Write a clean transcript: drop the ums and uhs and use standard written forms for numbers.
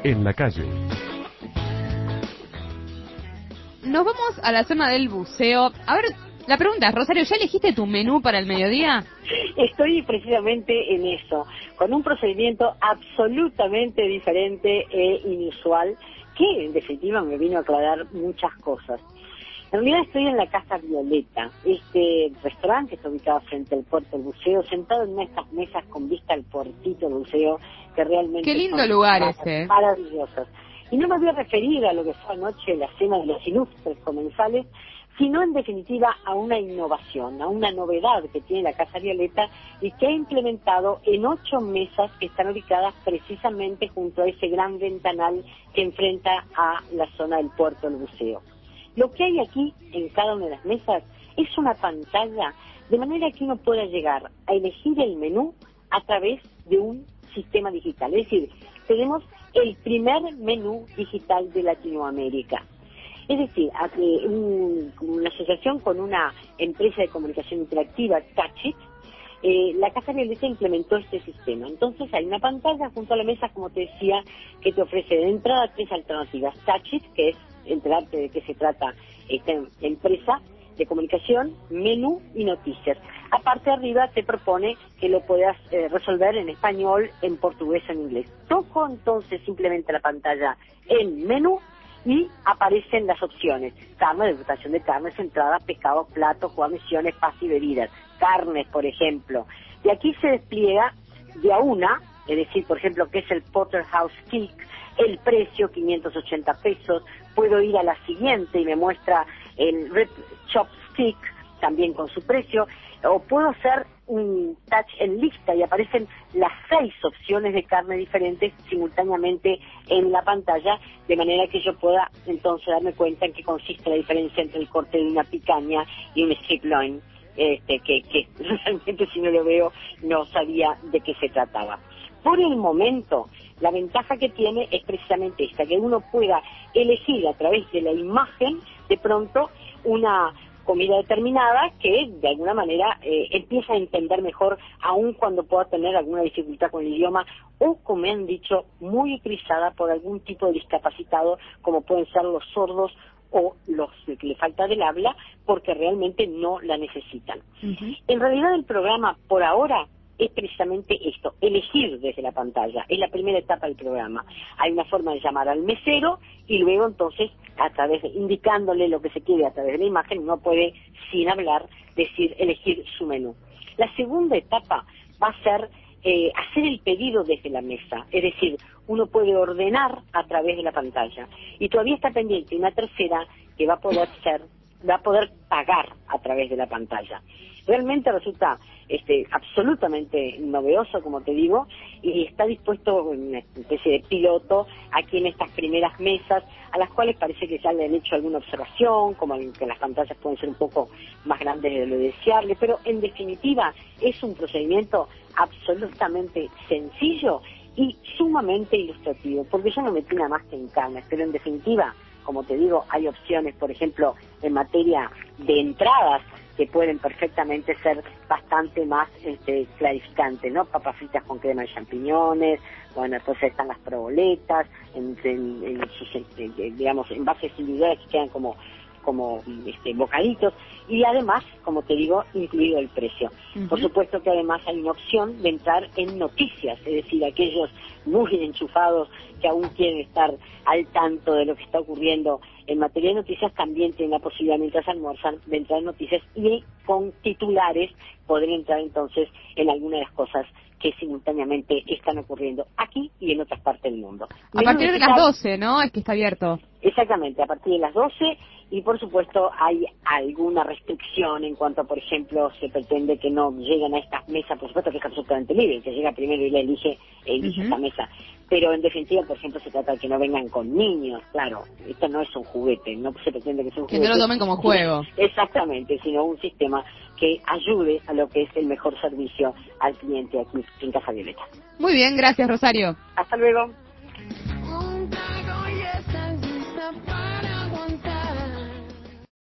en la calle. Nos vamos a la zona del buceo. A ver, la pregunta es, Rosario, ¿ya elegiste tu menú para el mediodía? Estoy precisamente en eso, con un procedimiento absolutamente diferente e inusual, que en definitiva me vino a aclarar muchas cosas. En realidad estoy en la Casa Violeta, este restaurante que está ubicado frente al puerto del buceo, sentado en una de estas mesas con vista al puertito del buceo, que realmente Qué lindo son lugar ese. Maravillosos. Y no me voy a referir a lo que fue anoche la cena de los ilustres comensales, sino en definitiva a una innovación, a una novedad que tiene la Casa Violeta y que ha implementado en 8 mesas que están ubicadas precisamente junto a ese gran ventanal que enfrenta a la zona del puerto del buceo. Lo que hay aquí en cada una de las mesas es una pantalla, de manera que uno pueda llegar a elegir el menú a través de un sistema digital. Es decir, tenemos el primer menú digital de Latinoamérica. Es decir, una asociación con una empresa de comunicación interactiva, Touchit, la Casa Violeta implementó este sistema. Entonces hay una pantalla junto a la mesa, como te decía, que te ofrece de entrada 3 alternativas. Touchit, que es enterarte de qué se trata esta empresa de comunicación, menú y noticias. Aparte, arriba te propone que lo puedas resolver en español, en portugués o en inglés. Toco entonces simplemente la pantalla en menú y aparecen las opciones: carne, degustación de carnes, entrada, pescado, platos, guarniciones, pastas y bebidas. Carnes, por ejemplo. Y aquí se despliega de a una, es decir, por ejemplo, que es el Porterhouse Steak, el precio, 580 pesos. Puedo ir a la siguiente y me muestra el Rib Chopstick, también con su precio. O puedo hacer un touch en lista y aparecen las 6 opciones de carne diferentes simultáneamente en la pantalla, de manera que yo pueda entonces darme cuenta en qué consiste la diferencia entre el corte de una picaña y un strip loin, que realmente si no lo veo no sabía de qué se trataba. Por el momento, la ventaja que tiene es precisamente esta, que uno pueda elegir a través de la imagen de pronto una comida determinada que de alguna manera empieza a entender mejor, aun cuando pueda tener alguna dificultad con el idioma, o como me han dicho, muy utilizada por algún tipo de discapacitado, como pueden ser los sordos o los que le falta del habla, porque realmente no la necesitan. En realidad el programa por ahora es precisamente esto, elegir desde la pantalla, es la primera etapa del programa. Hay una forma de llamar al mesero y luego entonces, a través indicándole lo que se quiere a través de la imagen, uno puede, sin hablar, decir, elegir su menú. La segunda etapa va a ser hacer el pedido desde la mesa, es decir, uno puede ordenar a través de la pantalla. Y todavía está pendiente una tercera que va a poder pagar a través de la pantalla. Realmente resulta absolutamente novedoso, como te digo, y está dispuesto una especie de piloto aquí en estas primeras mesas, a las cuales parece que ya le han hecho alguna observación, como que las pantallas pueden ser un poco más grandes de lo deseable, pero en definitiva es un procedimiento absolutamente sencillo y sumamente ilustrativo, porque yo no metí nada más que en carnes, pero en definitiva, como te digo, hay opciones, por ejemplo, en materia de entradas, que pueden perfectamente ser bastante más clarificantes, ¿no? Papas fritas con crema de champiñones, bueno, después están las proboletas, en sus, digamos, envases individuales que quedan como bocaditos, y además, como te digo, incluido el precio. Por supuesto que además hay una opción de entrar en noticias, es decir, aquellos muy enchufados que aún quieren estar al tanto de lo que está ocurriendo en materia de noticias, también tienen la posibilidad, mientras almuerzan, de entrar en noticias y con titulares poder entrar entonces en alguna de las cosas que simultáneamente están ocurriendo aquí y en otras partes del mundo. A partir de las 12, ¿no? Es que está abierto. Exactamente, a partir de las 12, y por supuesto hay alguna restricción en cuanto, por ejemplo, se pretende que no lleguen a estas mesas, por supuesto que es absolutamente libre, el que llega primero y le elige esta mesa, pero en definitiva, por ejemplo, se trata de que no vengan con niños, claro, esto no es un juguete, no se pretende que sea un juguete. Que no lo tomen como juego. Exactamente, sino un sistema que ayude a lo que es el mejor servicio al cliente aquí en Casa Violeta. Muy bien, gracias, Rosario. Hasta luego. Para